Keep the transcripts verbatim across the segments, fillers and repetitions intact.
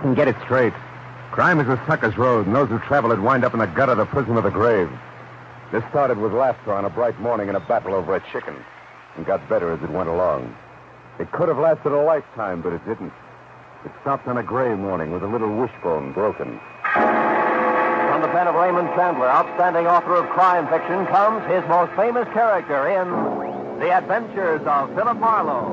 and get it straight. Crime is a sucker's road, and those who travel it wind up in the gutter, the prison, or the grave. This started with laughter on a bright morning in a battle over a chicken, and got better as it went along. It could have lasted a lifetime, but it didn't. It stopped on a gray morning with a little wishbone broken. From the pen of Raymond Chandler, outstanding author of crime fiction, comes his most famous character in The Adventures of Philip Marlowe.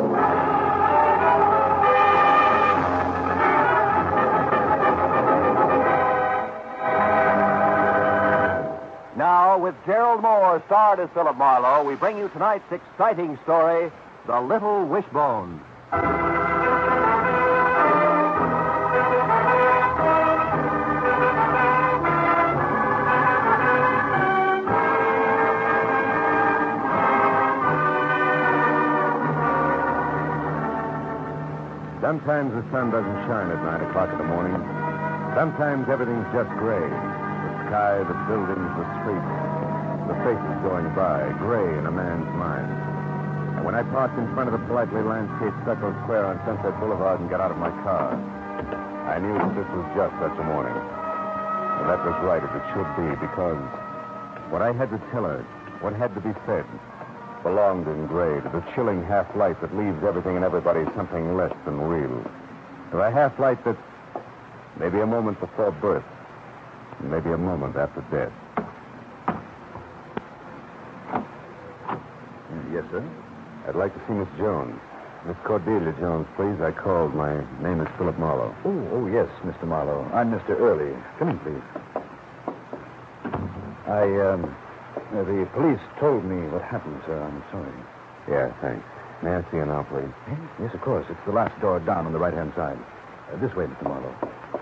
Now, with Gerald Moore starred as Philip Marlowe, we bring you tonight's exciting story, The Little Wishbone. Sometimes the sun doesn't shine at nine o'clock in the morning. Sometimes everything's just gray. The sky, the buildings, the streets, the faces going by, gray in a man's mind. And when I parked in front of the politely landscaped stucco square on Sunset Boulevard and got out of my car, I knew that this was just such a morning. And that was right, as it should be, because what I had to tell her, what had to be said, belonged in gray to the chilling half-light that leaves everything and everybody something less than real. To a half-light that's maybe a moment before birth, and maybe a moment after death. Yes, sir? I'd like to see Miss Jones. Miss Cordelia Jones, please. I called. My name is Philip Marlowe. Oh, oh, yes, Mister Marlowe. I'm Mister Early. Come in, please. I, um... Uh, the police told me what happened, sir. I'm sorry. Yeah, thanks. May I see you now, please? Yes, yes, of course. It's the last door down on the right-hand side. Uh, this way, Mister Marlowe.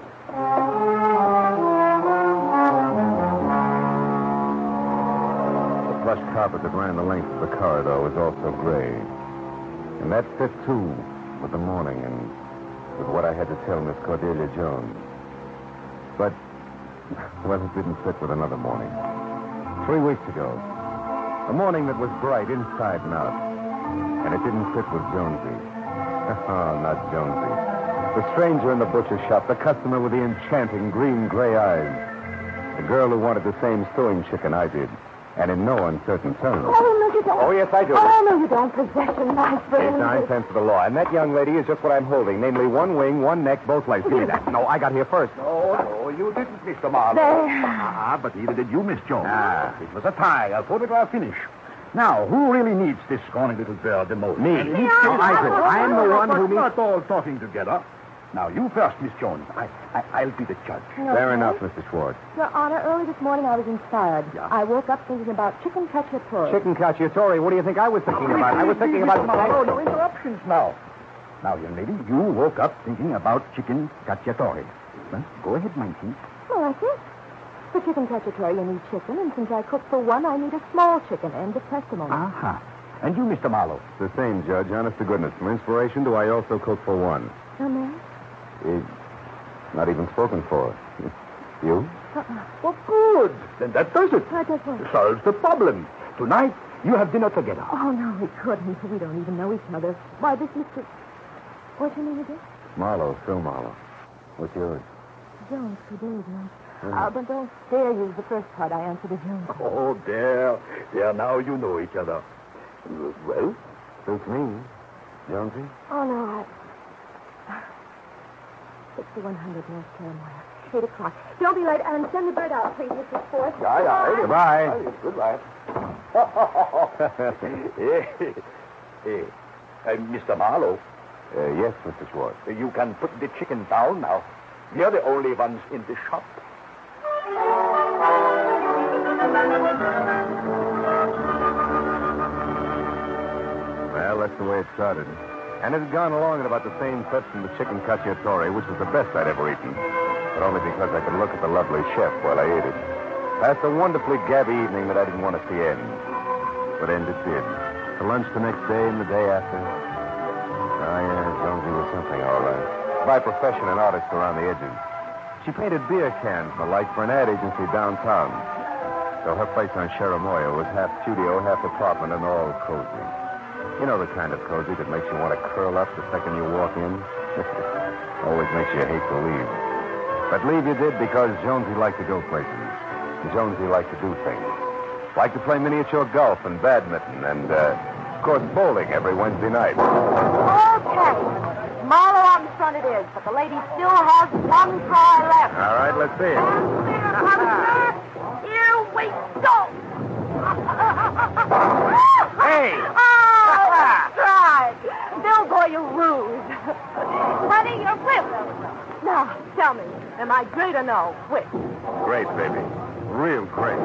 The plush carpet that ran the length of the corridor was also gray. And that fit, too, with the morning and with what I had to tell Miss Cordelia Jones. But, well, it didn't fit with another morning. Three weeks ago. A morning that was bright inside and out. And it didn't fit with Jonesy. Oh, not Jonesy. The stranger in the butcher shop, the customer with the enchanting green-gray eyes. The girl who wanted the same stewing chicken I did. And in no uncertain terms. Oh, no, you don't. Oh, yes, I do. Oh, no, you don't. Possession, my friend. It's nine cents for the law. And that young lady is just what I'm holding. Namely, one wing, one neck, both legs. Give me that. No, I got here first. No, no, you didn't, Mister Marlowe. There. Ah, but neither did you, Miss Jones. Ah. It was a tie, a photograph finish. Now, who really needs this scrawny little girl the most? Me. And Me, it- I- No, I- said, I- I'm I- the one I- who I- needs... Not all talking together. Now, you first, Miss Jones. I, I, I'll be the judge. No, Fair no. enough, Mister Schwartz. Your Honor, early this morning I was inspired. Yeah. I woke up thinking about chicken cacciatore. Chicken cacciatore. What do you think I was thinking about? I was thinking about... No, no interruptions now. Now, young lady, you woke up thinking about chicken cacciatore. Well, go ahead, Mikey. Well, I think. For chicken cacciatore, you need chicken, and since I cook for one, I need a small chicken. End of testimony. Aha. And you, Mister Marlowe? The same, Judge. Honest to goodness. For inspiration, do I also cook for one? No, ma'am? It's not even spoken for. You? Uh-uh. Well, good. Then that does it. I just want... Solves the problem. Tonight, you have dinner together. Oh, no, we couldn't. We don't even know each other. Why, this Mister... What's your name again? Marlowe, Phil Marlowe. What's yours? Jones, for Dave, no? Hmm. Uh, but don't dare use the first part. I answered to Jones. Oh, there. There, now you know each other. Well? Suits me. Jonesy? Oh, no, I... sixty-one hundred North Carolina. Eight o'clock. Don't be late, and send the bird out, please, Mister Forth. Aye, aye. Goodbye. Goodbye. Hey, hey. Uh, Mister Marlowe, Uh, yes, Mister Schwartz. you can put the chicken down now. You're the only ones in the shop. Well, that's the way it started. And it had gone along at about the same clip from the chicken cacciatore, which was the best I'd ever eaten. But only because I could look at the lovely chef while I ate it. Past a wonderfully gabby evening that I didn't want to see end. But end it did. To lunch the next day and the day after. Oh, yeah, Jonesy was something, all right. By profession, an artist around the edges. She painted beer cans and the like for an ad agency downtown. So her place on Cherimoya was half studio, half apartment, and all cozy. You know the kind of cozy that makes you want to curl up the second you walk in? Always makes you hate to leave. But leave you did because Jonesy liked to go places. And Jonesy liked to do things. Liked to play miniature golf and badminton and, uh, of course, bowling every Wednesday night. Okay. Marlowe out in front it is, but the lady still has one try left. All right, let's see it. Here we go. Hey! Oh, that's right. Bill boy, you lose. Honey, you're whipped. Now, tell me, am I great or no? Whip. Great, baby. Real great.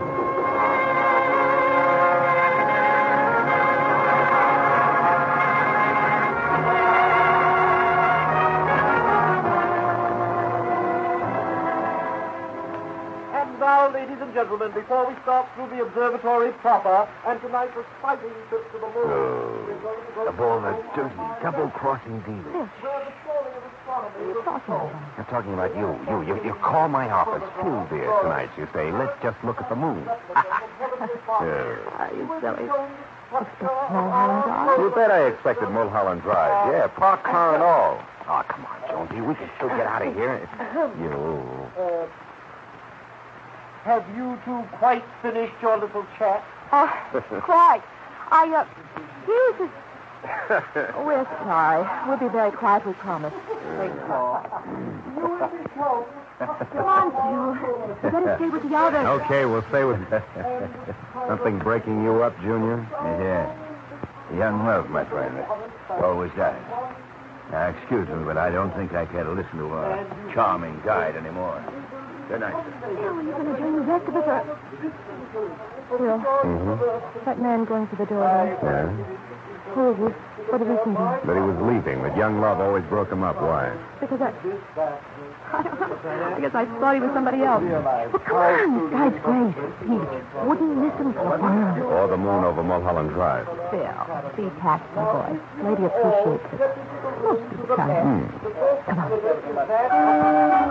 And now, ladies and gentlemen, before we start through the observatory proper, and tonight's exciting trip to the moon, Oh, we're going to go the ball that Jonesy double-crossing deal. where the soaring of astronomy is so. I'm talking about you. You, you, you call my office. Fool dear tonight, you say. Let's just look at the moon. Yeah. Are you silly? Mulholland You bet I expected Mulholland Drive. Yeah, park car and all. Oh, come on, Jonesy. We can still get out of here. You. Uh, have you two quite finished your little chat? Uh, quite. I, uh, Jesus. We're sorry. We'll be very quiet, we promise. You will be close. Come on, Phil. You better stay with the others. Okay, we'll stay with... Something breaking you up, Junior? Yeah. Young love, my friend. Always does. Now, excuse me, but I don't think I can listen to a charming guide anymore. Good night, sir. Phil, are you going to join the rest of us, or... Phil, Mm-hmm. that man going to the door there. Yeah? Who is he? What did he say to you? But he was leaving, but young love always broke him up. Why? Because I... I don't know. I guess I thought he was somebody else. Well, come on. This guy's great. He wouldn't listen for a while. Or the moon over Mulholland Drive. Phil, be tactful, boy. Lady appreciates it. Most people try. Hmm. Come on.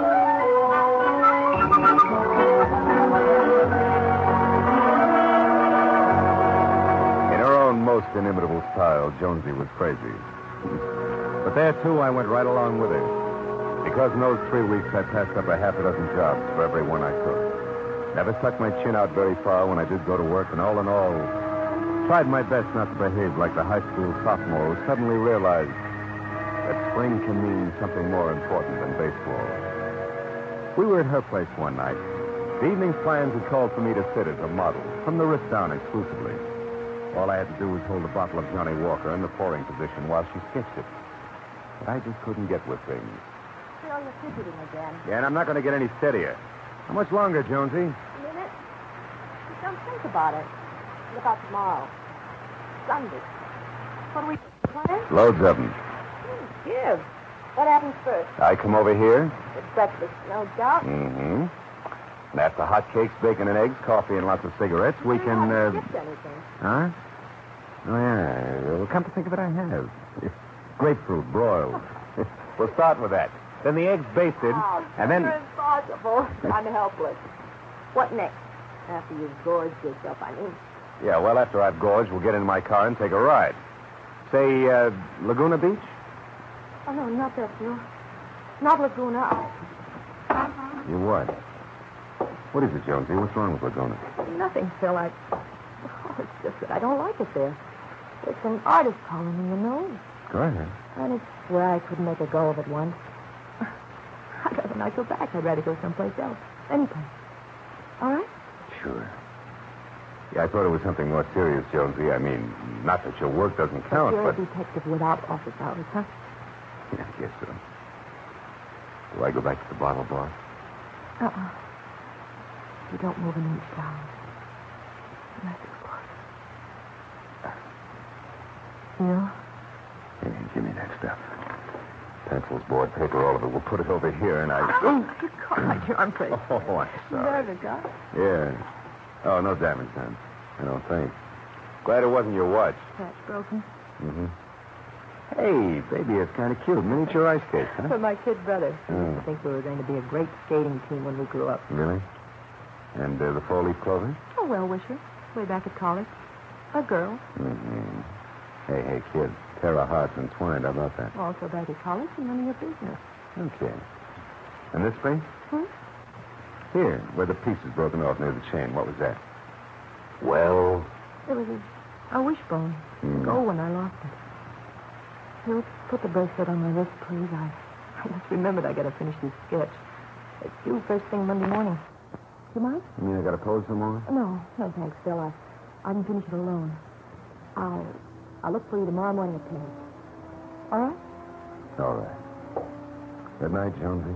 In her own most inimitable style, Jonesy was crazy. But there, too, I went right along with her. Because in those three weeks, I passed up a half a dozen jobs for every one I took. Never stuck my chin out very far when I did go to work, and all in all, tried my best not to behave like the high school sophomore who suddenly realized that spring can mean something more important than baseball. We were at her place one night. The evening's plans had called for me to sit as a model, from the wrist down exclusively. All I had to do was hold a bottle of Johnny Walker in the pouring position while she sketched it. But I just couldn't get with things. Phil, you're fidgeting again. Yeah, and I'm not going to get any steadier. How much longer, Jonesy? A minute? Just don't think about it. What about tomorrow? Sunday. What do we plan? Loads of them. Hmm, give. What happens first? I come over here. It's breakfast, no doubt. Mm-hmm. And after hot cakes, bacon and eggs, coffee, and lots of cigarettes, we You can, haven't uh... skipped anything. Huh? Oh, yeah. Well, come to think of it, I have. Grapefruit broiled. We'll start with that. Then the eggs basted, Oh, and then... it's impossible. I'm helpless. What next? After you've gorged yourself, I mean. Yeah, well, after I've gorged, we'll get in my car and take a ride. Say, uh, Laguna Beach? Oh, no, not that, Phil. Not Laguna. You what? What is it, Jonesy? What's wrong with Laguna? Nothing, Phil. I... Oh, it's just that I don't like it there. It's an artist colony, you know. Go ahead. And it's where I couldn't make a go of it once. I'd rather not go back. I'd rather go someplace else. Anyplace. All right? Sure. Yeah, I thought it was something more serious, Jonesy. I mean, not that your work doesn't count, You're but... a detective without office hours, huh? Yeah, I guess so. Do I go back to the bottle bar? Uh-uh. You don't move an inch down. Unless it's close. Phil? Hey, give me that stuff. Pencils, board, paper, all of it. We'll put it over here, and I... Oh, you caught my arm, please. Oh, I'm sorry. Nervous, huh? Yeah. Oh, no damage done. I don't think. Glad it wasn't your watch. Catch broken. Mm-hmm. Hey, baby, it's kind of cute. Miniature ice skates, huh? For my kid brother. Mm. I think we were going to be a great skating team when we grew up. Really? And uh, the four-leaf clover? A well-wisher. Way back at college. A girl. Mm-hmm. Hey, hey, kid. pair of hearts entwined. How about that? Also back at college and none of your business. Okay. And this space? Hmm? Here, where the piece is broken off near the chain. What was that? Well, It was a, a wishbone. Hmm. Gold when I lost it. Here, put the bracelet on my wrist, please. I, I just remembered I got to finish this sketch. It's due first thing Monday morning. Do you mind? You mean I got to pose some more? No, no, thanks, Bill. I, I can finish it alone. I'll, I'll look for you tomorrow morning at ten. All right? All right. Good night, Jonesy.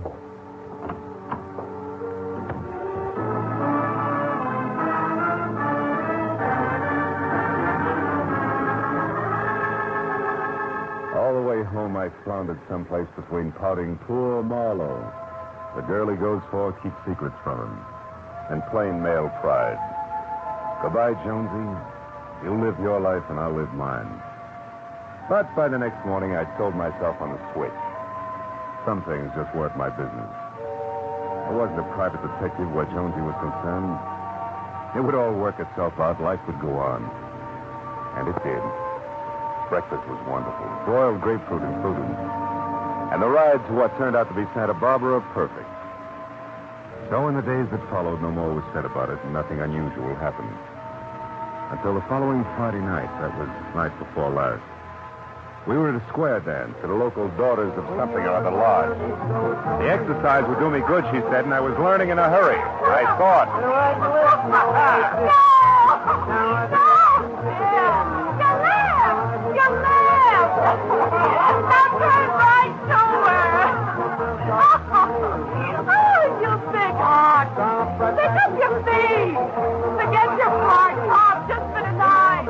All the way home, I floundered someplace between pouting poor Marlowe, the girl he goes for keeps secrets from him, and plain male pride. Goodbye, Jonesy. You live your life and I'll live mine. But by the next morning, I told myself on the switch. Some things just weren't my business. I wasn't a private detective where Jonesy was concerned. It would all work itself out. Life would go on. And it did. Breakfast was wonderful. Broiled grapefruit included. And the ride to what turned out to be Santa Barbara, perfect. So in the days that followed, no more was said about it, and nothing unusual happened. Until the following Friday night, that was night before last. We were at a square dance at a local Daughters of Something or Other lodge. The exercise would do me good, she said, and I was learning in a hurry. I thought. You laughed! Now turn right to her! Oh, you big heart! Pick up your feet! Forget your part, Tom, just for tonight!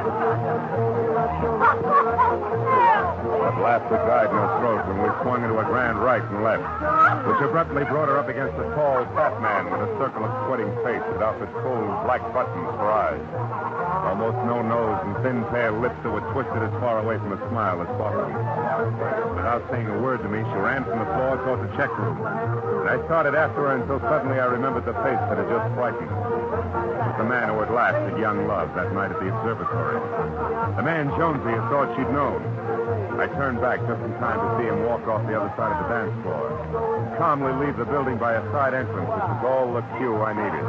That laughter died in her throat when we swung into a grand right and left, which abruptly brought her up against a tall, fat man with a circle of sweating face that offered cold black buttons for eyes. Almost no nose and thin pale lips that were twisted as far away from a smile as possible. Without saying a word to me, she ran from the floor toward the check room. And I started after her until suddenly I remembered the face that had just frightened me. It was the man who had laughed at young love that night at the observatory. The man Jonesy had thought she'd known. I turned back just in time to see him walk off the other side of the dance floor, calmly leave the building by a side entrance, which was all the cue I needed.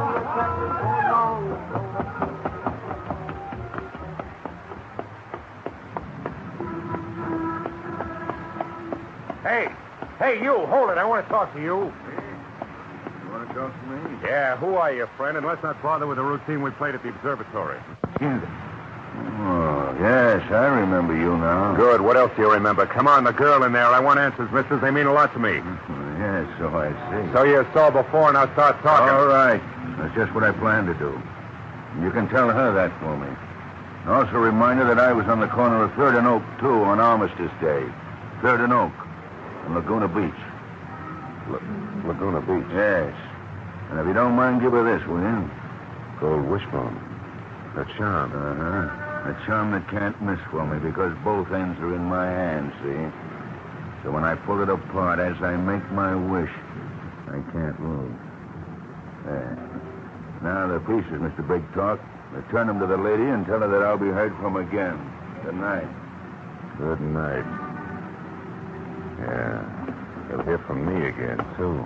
Hey, hey, you, hold it. I want to talk to you. You want to talk to me? Yeah, who are you, friend? And let's not bother with the routine we played at the observatory. Oh, yes, I remember you now. Good. What else do you remember? Come on, the girl in there. I want answers, mister. They mean a lot to me. Yes, so I see. So you saw before, now start talking. All right. That's just what I planned to do. You can tell her that for me. And also remind her that I was on the corner of third and Oak, too, on Armistice Day. third and Oak. On Laguna Beach. La- Laguna Beach. Yes. And if you don't mind, give her this, will you? Gold wishbone. A charm. Uh-huh. A charm that can't miss for me because both ends are in my hands, see? So when I pull it apart, as I make my wish, I can't lose. There. Now the pieces, Mister Big Talk. Return them to the lady and tell her that I'll be heard from again. Good night. Good night. Yeah. You'll hear from me again, too.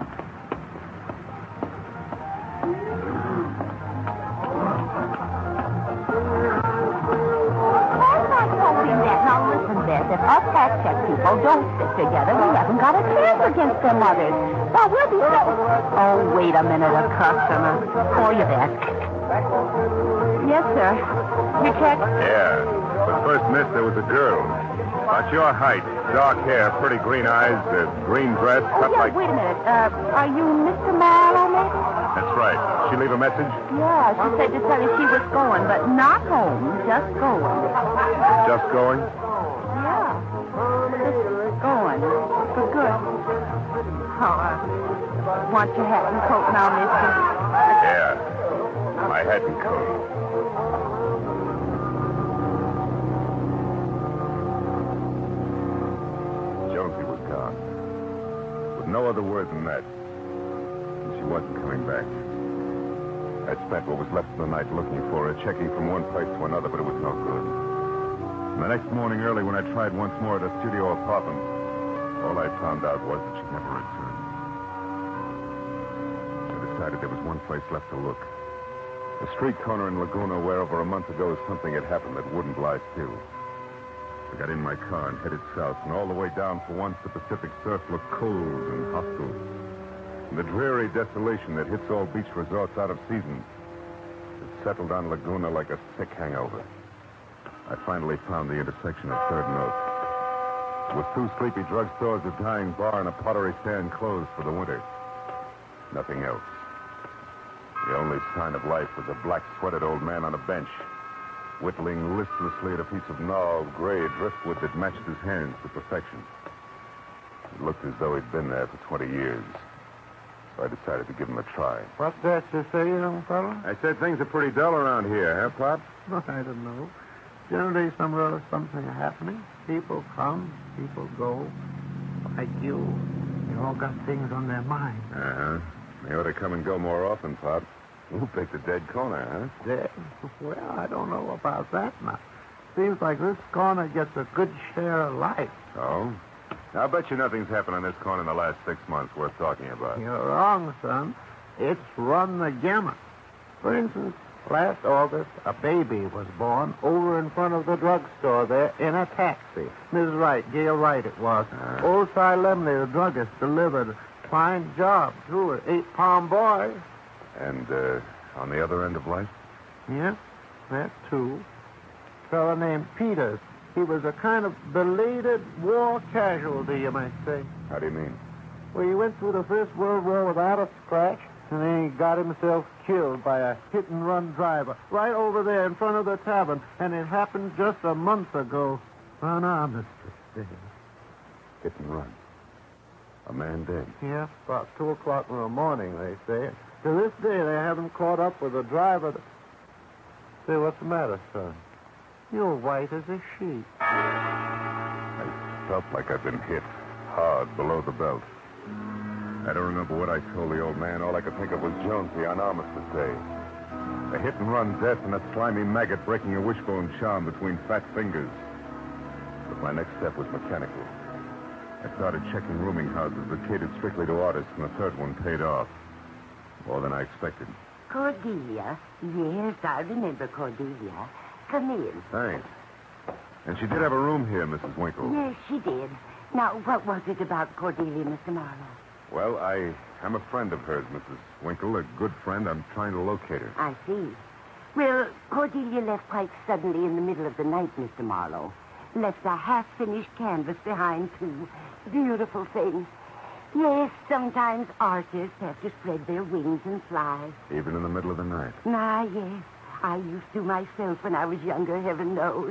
Now listen, Beth, if us fact check people don't stick together, we haven't got a chance against them others. Well, we'll be so... Oh, wait a minute, a customer. Call you back. Yes, sir. Your check? Yeah. But first, miss, there was a girl. About your height, dark hair, pretty green eyes, a green dress, Oh, cut yeah, like... wait a minute. Uh, are you Mister Marlowe, miss? That's right. She leave a message? Yeah, she said to tell you she was going, but not home, just going. Just going? Yeah. Just going. For good. Oh, uh, want your hat and coat now, mister? Yeah. My hat and coat. Jonesy was gone. With no other word than that. And she wasn't coming back. I spent what was left of the night looking for her, checking from one place to another, but it was no good. And the next morning early, when I tried once more at a studio apartment, all I found out was that she'd never returned. I decided there was one place left to look. A street corner in Laguna where over a month ago something had happened that wouldn't lie still. I got in my car and headed south, and all the way down for once the Pacific surf looked cold and hostile. And the dreary desolation that hits all beach resorts out of season had settled on Laguna like a sick hangover. I finally found the intersection of third and Oak. With two sleepy drugstores, a dying bar, and a pottery stand closed for the winter. Nothing else. The only sign of life was a black-sweated old man on a bench, whittling listlessly at a piece of gnarled gray driftwood that matched his hands to perfection. It looked as though he'd been there for twenty years. So I decided to give him a try. What's that you say, young fellow? I said things are pretty dull around here, huh, Pop? I don't know. Generally, somewhere something happening. People come, people go. Like you. They all got things on their mind. Uh-huh. They ought to come and go more often, Pop. You picked a dead corner, huh? Dead? Well, I don't know about that now. Seems like this corner gets a good share of life. Oh? I'll bet you nothing's happened on this corner in the last six months worth talking about. You're wrong, son. It's run the gamut. For instance, last August, a baby was born over in front of the drugstore there in a taxi. Missus Wright, Gail Wright it was. Uh. Old Si Lemley, the druggist, delivered. Fine job, too. An eight-pound boy. And, uh, on the other end of life? Yeah, that, too. A fellow named Peters. He was a kind of belated war casualty, you might say. How do you mean? Well, he went through the First World War without a scratch, and then he got himself killed by a hit-and-run driver right over there in front of the tavern, and it happened just a month ago. On Armistice Day. Hit and run. A man dead. Yeah, about two o'clock in the morning, they say. To this day, they haven't caught up with the driver. That... Say, what's the matter, son? You're white as a sheet. I felt like I'd been hit hard below the belt. I don't remember what I told the old man. All I could think of was Jonesy on Armistice Day. A hit-and-run death and a slimy maggot breaking a wishbone charm between fat fingers. But my next step was mechanical. I started checking rooming houses that catered strictly to artists, and the third one paid off. More than I expected. Cordelia. Yes, I remember Cordelia. Come in. Thanks. And she did have a room here, Missus Winkle. Yes, she did. Now, what was it about Cordelia, Mister Marlowe? Well, I am a friend of hers, Missus Winkle. A good friend. I'm trying to locate her. I see. Well, Cordelia left quite suddenly in the middle of the night, Mister Marlowe. Left a half-finished canvas behind, too. Beautiful thing. Yes, sometimes artists have to spread their wings and fly. Even in the middle of the night. Ah, yes. I used to myself when I was younger, heaven knows.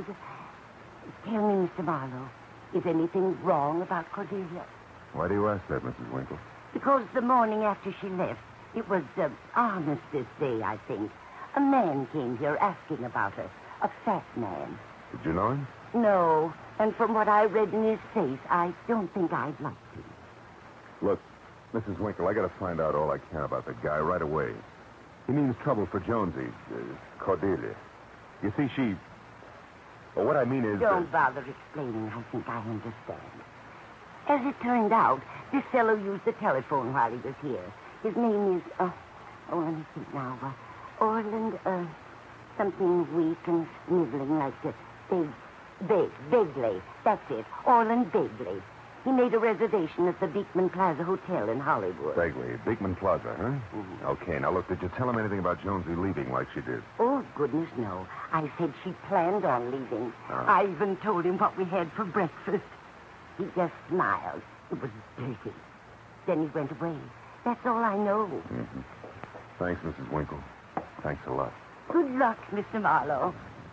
Tell me, Mister Marlowe, is anything wrong about Cordelia? Why do you ask that, Missus Winkle? Because the morning after she left, it was uh, Armistice Day, I think. A man came here asking about her. A fat man. Did you know him? No, and from what I read in his face, I don't think I'd like to. Look, Missus Winkle, I gotta find out all I can about that guy right away. He means trouble for Jonesy, uh, Cordelia. You see, she... Well, what I mean is... Don't that... bother explaining. I think I understand. As it turned out, this fellow used the telephone while he was here. His name is, uh, oh, let me think now. Uh, Orland, uh, something weak and sniveling like a big, big, Begley. That's it. Orland Begley. He made a reservation at the Beekman Plaza Hotel in Hollywood. Begley, Beekman Plaza, huh? Mm-hmm. Okay, now look, did you tell him anything about Jonesy leaving like she did? Oh, goodness, no. I said she planned on leaving. Oh. I even told him what we had for breakfast. He just smiled. It was dirty. Then he went away. That's all I know. Mm-hmm. Thanks, Missus Winkle. Thanks a lot. Good luck, Mister Marlowe.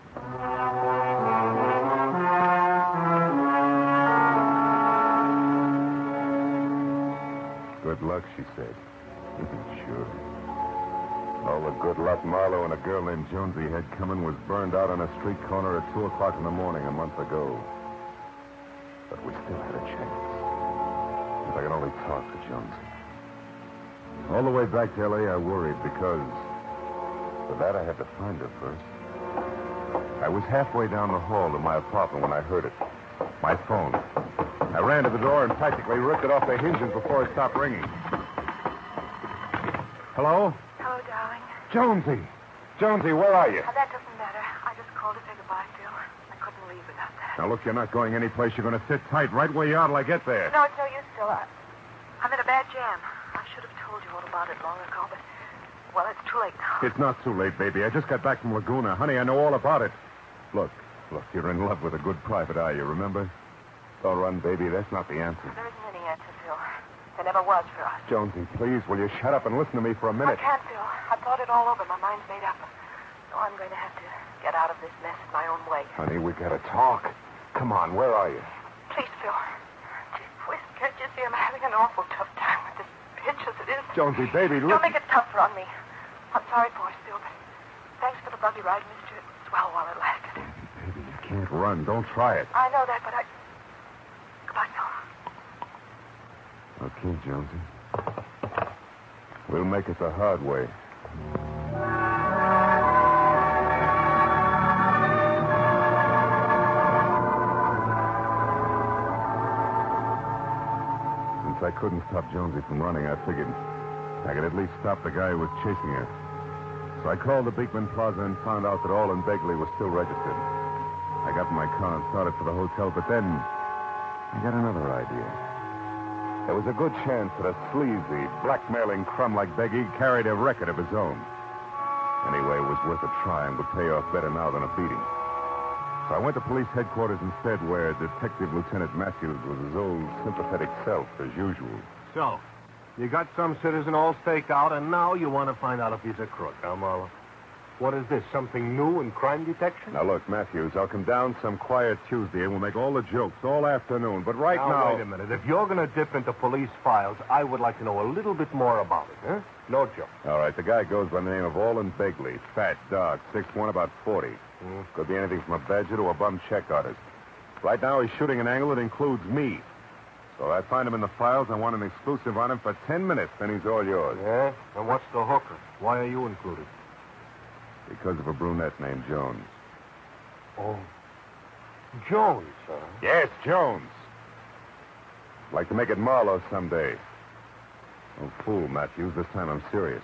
Good luck, she said. Sure. All the good luck Marlowe and a girl named Jonesy had coming was burned out on a street corner at two o'clock in the morning a month ago. But we still had a chance. If I could only talk to Jonesy. All the way back to L A, I worried because for that I had to find her first. I was halfway down the hall to my apartment when I heard it. My phone. I ran to the door and practically ripped it off the hinges before it stopped ringing. Hello? Hello, darling. Jonesy. Jonesy, where are you? Oh, that doesn't matter. I just called to say goodbye, Phil. I couldn't leave without that. Now, look, you're not going anyplace. You're going to sit tight right where you are till I get there. No, it's no use, Phil. I, I'm in a bad jam. I should have told you all about it long ago, but, well, it's too late now. It's not too late, baby. I just got back from Laguna. Honey, I know all about it. Look, look, you're in love with a good private eye, you remember? Don't run, baby. That's not the answer. There isn't any answer, Phil. There never was for us. Jonesy, please, will you shut up and listen to me for a minute? I can't, Phil. I've thought it all over. My mind's made up. So I'm going to have to get out of this mess in my own way. Honey, we gotta talk. Come on, where are you? Please, Phil. Gee whiz, can't you see I'm having an awful tough time with this pitch as it is? Jonesy, baby, Don't look. make it tougher on me. I'm sorry for it, Phil, but thanks for the buggy ride, mister. It was swell while it lasted. Baby, you can't run. Don't try it. I know that, but I... Goodbye, Phil. Okay, Jonesy. We'll make it the hard way. Since I couldn't stop Jonesy from running, I figured I could at least stop the guy who was chasing her. So I called the Beekman Plaza and found out that All and Begley was still registered. I got in my car and started for the hotel, but then I got another idea. There was a good chance that a sleazy, blackmailing crumb like Beggy carried a record of his own. Anyway, it was worth a try and would pay off better now than a beating. So I went to police headquarters instead, where Detective Lieutenant Matthews was his old sympathetic self, as usual. So, you got some citizen all staked out, and now you want to find out if he's a crook, huh, Marlowe? What is this, something new in crime detection? Now, look, Matthews, I'll come down some quiet Tuesday and we'll make all the jokes all afternoon. But right now... now... wait a minute. If you're going to dip into police files, I would like to know a little bit more about it, huh? No joke. All right, the guy goes by the name of All and Begley. Fat, dark, six one, about forty. Mm. Could be anything from a badger to a bum check artist. Right now, he's shooting an angle that includes me. So I find him in the files. I want an exclusive on him for ten minutes, then he's all yours. Yeah? And what's the hooker? Why are you included? Because of a brunette named Jones. Oh. Jones, huh? Yes, Jones. I'd like to make it Marlowe someday. Oh, fool, Matthews. This time I'm serious.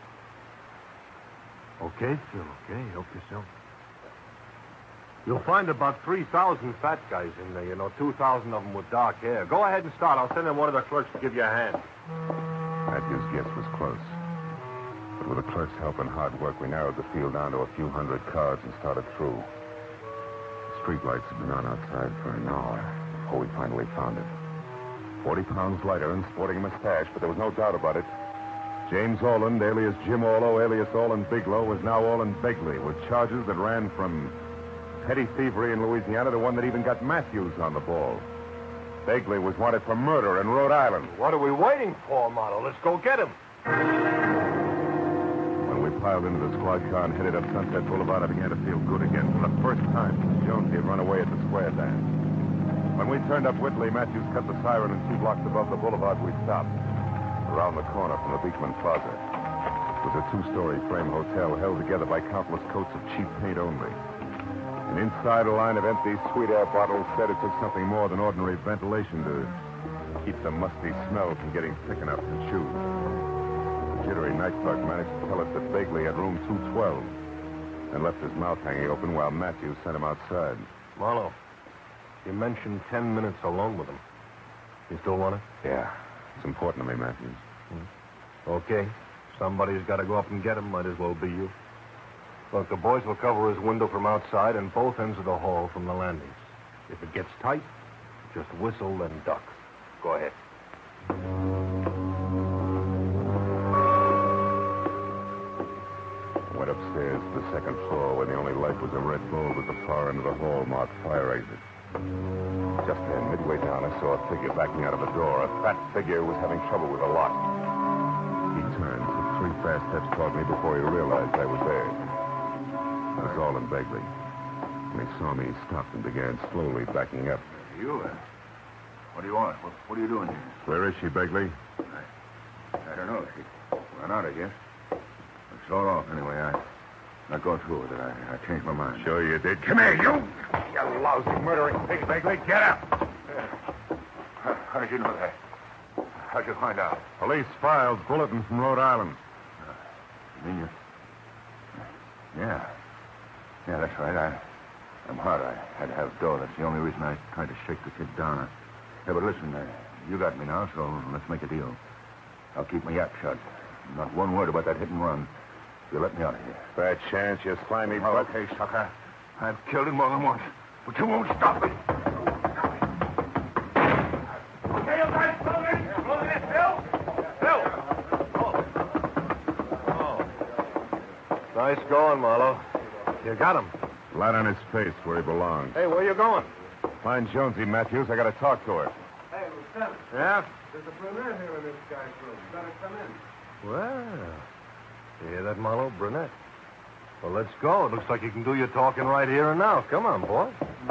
Okay, Phil, okay. Help yourself. You'll find about three thousand fat guys in there, you know, two thousand of them with dark hair. Go ahead and start. I'll send in one of the clerks to give you a hand. Matthews' guess was close. But with the clerk's help and hard work, we narrowed the field down to a few hundred cars and started through. Streetlights had been on outside for an hour before we finally found it. Forty pounds lighter and sporting a mustache, but there was no doubt about it. James Orland, alias Jim Orlo, alias Orland Bigelow, was now Orland Begley, with charges that ran from petty thievery in Louisiana to one that even got Matthews on the ball. Begley was wanted for murder in Rhode Island. What are we waiting for, Marlowe? Let's go get him. When we piled into the squad car and headed up Sunset Boulevard, I began to feel good again for the first time since Jonesy had run away at the square dance. When we turned up Whitley, Matthews cut the siren, and two blocks above the boulevard, we stopped. Around the corner from the Beekman Plaza. It was a two-story frame hotel held together by countless coats of cheap paint only. And inside, a line of empty sweet air bottles said it took something more than ordinary ventilation to keep the musty smell from getting thick enough to chew. The jittery night clerk managed to tell us that Begley had room two twelve and left his mouth hanging open while Matthews sent him outside. Marlowe, you mentioned ten minutes alone with him. You still want it? Yeah. It's important to me, Matthews. Hmm. Okay. Somebody's got to go up and get him. Might as well be you. Look, the boys will cover his window from outside and both ends of the hall from the landings. If it gets tight, just whistle and duck. Go ahead. I went upstairs to the second floor where the only light was a red bulb at the far end of the hall marked fire exit. Just then, midway down, I saw a figure backing out of a door. A fat figure who was having trouble with a lock. He turned, took three fast steps toward me before he realized I was there. I was all in Begley. When he saw me, he stopped and began slowly backing up. You, uh, what do you want? What, what are you doing here? Where is she, Begley? I, I don't know. She ran out, I guess. Let's slow it off anyway. I, Now go through with it. I, I changed my mind. Sure you did. Come here, you! You lousy murdering pig, Begley. Get up! How, how'd you know that? How'd you find out? Police files, bulletin from Rhode Island. You mean you... Yeah. Yeah, that's right. I, I'm hard. I had to have dough. That's the only reason I tried to shake the kid down. Yeah, but listen, uh, you got me now, so let's make a deal. I'll keep my yap shut. Not one word about that hit and run. You let me out of here. Bad chance, you slimy Oh, butt. okay, sucker. I've killed him more than once, but you won't stop me. Okay, you guys, moving. Moving it, Bill. Bill. Oh. Nice going, Marlowe. You got him. Flat on his face where he belongs. Hey, where you going? Find Jonesy, Matthews. I got to talk to her. Hey, Lieutenant. Yeah? There's a brunette here in this guy's room. You better come in. Well, you hear that, Marlowe? Brunette. Well, let's go. It looks like you can do your talking right here and now. Come on, boy.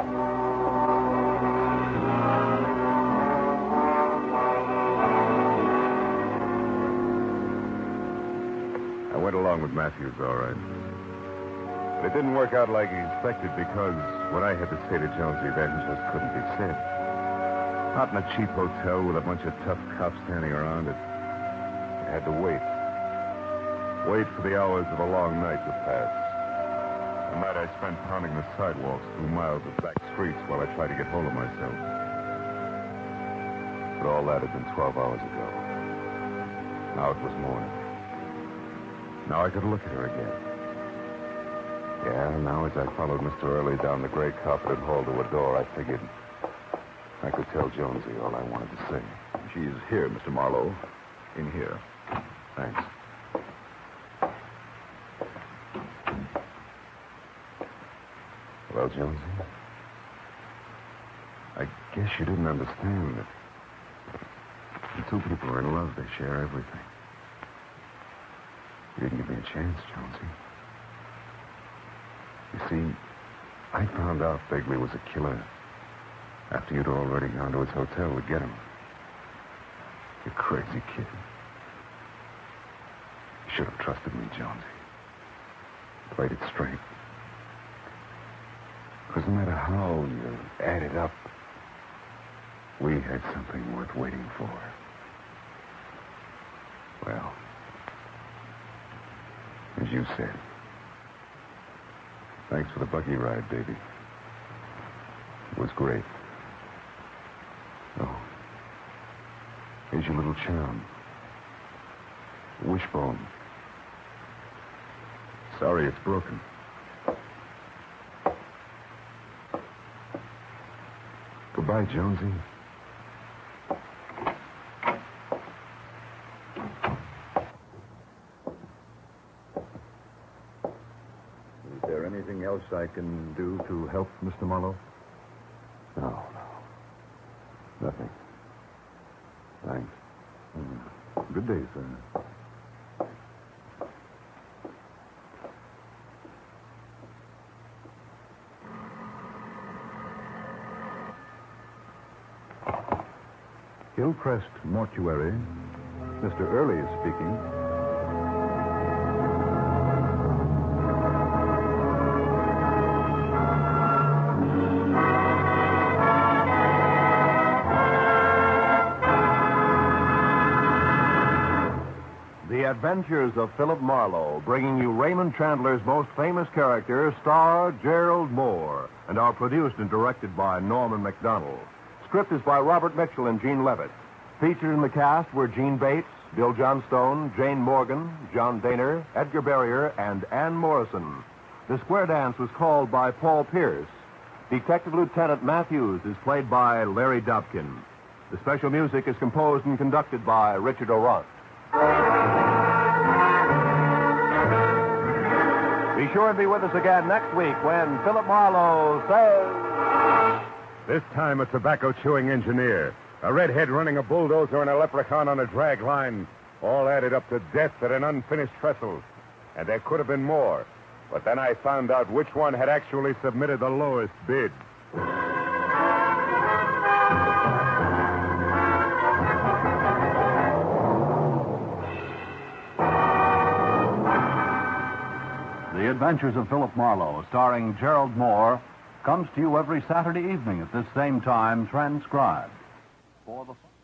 I went along with Matthews, all right. But it didn't work out like he expected because what I had to say to Jonesy then just couldn't be said. Not in a cheap hotel with a bunch of tough cops standing around it. I had to wait. Wait for the hours of a long night to pass. The night I spent pounding the sidewalks through miles of back streets while I tried to get hold of myself. But all that had been twelve hours ago. Now it was morning. Now I could look at her again. Yeah, now as I followed Mister Early down the gray carpeted hall to a door, I figured I could tell Jonesy all I wanted to say. She's here, Mister Marlowe. In here. Thanks. Well, Jonesy, I guess you didn't understand that when two people are in love, they share everything. You didn't give me a chance, Jonesy. You see, I found out Begley was a killer after you'd already gone to his hotel to get him. You crazy kid. You should have trusted me, Jonesy. Played it straight. Because no matter how you add it up, we had something worth waiting for. Well, as you said, thanks for the buggy ride, baby. It was great. Oh, here's your little charm. Wishbone. Sorry it's broken. Goodbye, Jonesy. Is there anything else I can do to help, Mister Marlowe? No, no. Nothing. Thanks. Mm. Good day, sir. Hillcrest Mortuary. Mister Early is speaking. The Adventures of Philip Marlowe, bringing you Raymond Chandler's most famous character, star Gerald Moore, and are produced and directed by Norman MacDonald. Script is by Robert Mitchell and Gene Levitt. Featured in the cast were Gene Bates, Bill Johnstone, Jane Morgan, John Daner, Edgar Barrier, and Ann Morrison. The square dance was called by Paul Pierce. Detective Lieutenant Matthews is played by Larry Dobkin. The special music is composed and conducted by Richard Aurandt. Be sure and be with us again next week when Philip Marlowe says... This time a tobacco-chewing engineer, a redhead running a bulldozer and a leprechaun on a drag line, all added up to death at an unfinished trestle. And there could have been more. But then I found out which one had actually submitted the lowest bid. The Adventures Adventures of Philip Marlowe, starring Gerald Moore, comes to you every Saturday evening at this same time, transcribed. For the